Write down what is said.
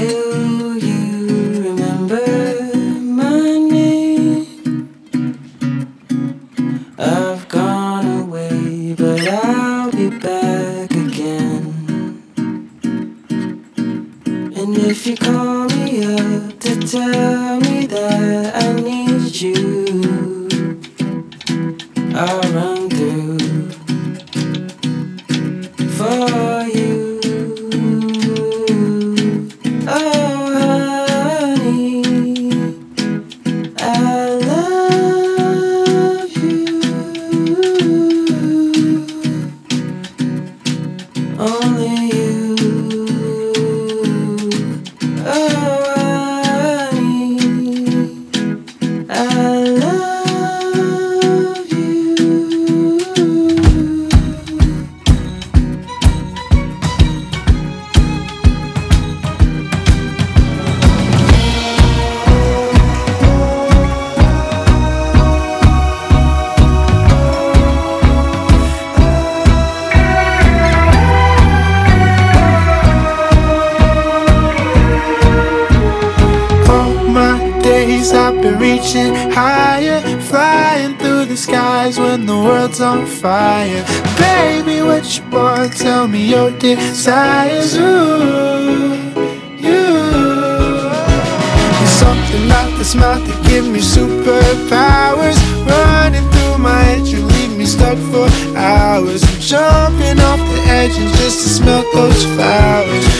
Will you remember my name? I've gone away, but I'll be back again. And if you call me up to tell me that I need you, I'll run through for you. Oh, honey, I love you. Only you. Oh, honey, I love you. I've been reaching higher, flying through the skies when the world's on fire. Baby, what you want? Tell me your desires. Ooh, you're something about the smile that give me superpowers. Running through my head, you leave me stuck for hours. I'm jumping off the edges just to smell those flowers.